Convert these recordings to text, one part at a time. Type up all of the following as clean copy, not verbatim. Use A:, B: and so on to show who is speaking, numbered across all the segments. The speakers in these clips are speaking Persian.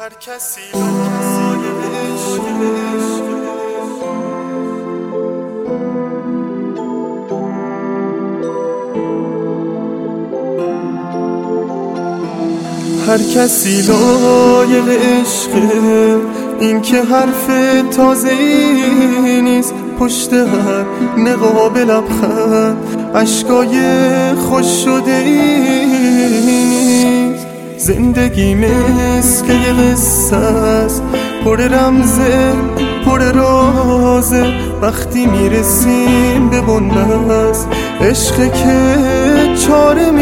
A: هر کسی لایق عشق. هر کسی لایق عشقه، این که حرف تازه‌ای نیست. پشت هر نقاب لبخند اشکای خوش شده ای نیست. زندگی مثل یه قصه است، پر رمزه پر رازه. وقتی میرسیم به بنبست عشق که چاره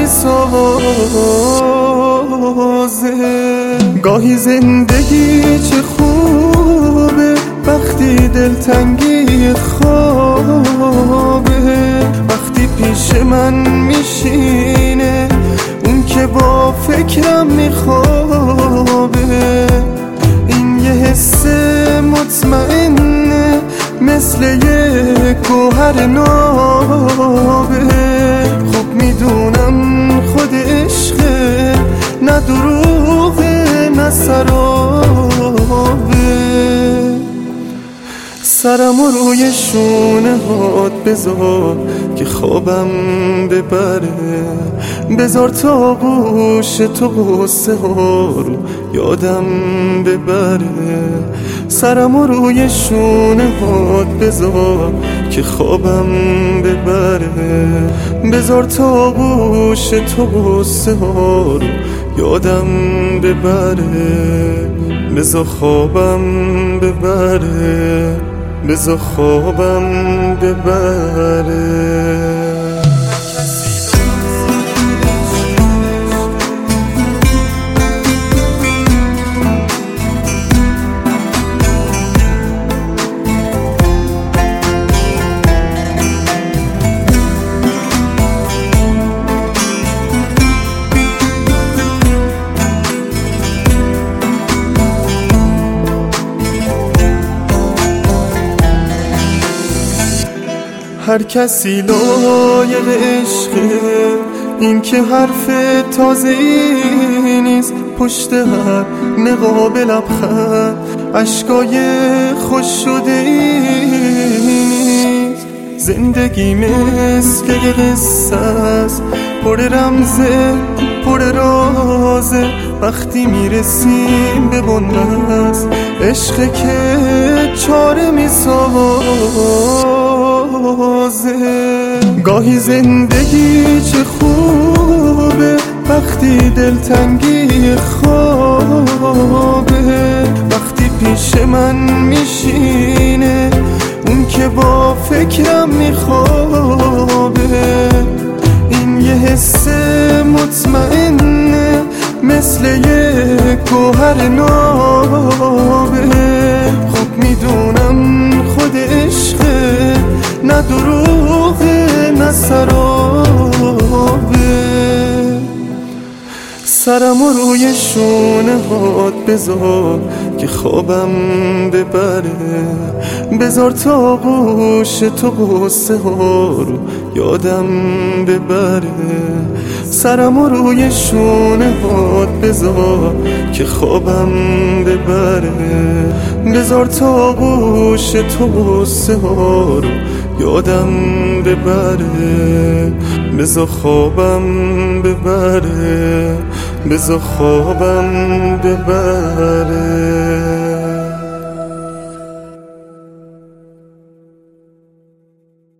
A: میسازه. گاهی زندگی چه خوبه وقتی دلتنگی خوابه. وقتی پیش من میشینه اون که با فکرم میخوابه. این یه حس مطمئنه مثل یه گوهر نابه. خوب میدونم خود عشقه، نه دروغه نه سرابه. سرمو روی شونه هات بذار که خوابم ببره. بذار تا گوش تو قصه ها رو یادم ببره. سرمو روی شونه هات بذار که خوابم ببره. بذار تا گوش تو قصه ها رو یادم ببره. بذار خوابم ببره. بذار خوابم ببره. هر کسی لایق عشقه، این که حرف تازه‌ای نیست. پشت هر نقاب لبخند اشکای خوش شده ای نیست. زندگی مثل یه قصه است، پر رمزه پر رازه. وقتی میرسیم به بنبست عشق که چاره میسازه. گاهی زندگی چه خوبه وقتی دلتنگی خوابه. وقتی پیش من میشینه اون که با فکرم میخوابه. این یه حس مطمئنه مثل یه گوهر نابه. خوب میدونم خود عشقه، نه دروغه نه سرابه. سرمو روی شونه هات بذار که خوابم ببره. بذار تا گوش تو قصه ها رو یادم ببره. سرمو روی شونه هات بذار که خوابم ببره. بذار تا گوش تو قصه ها رو یادم ببره. بذار خوابم ببره. بذار خوابم ببره.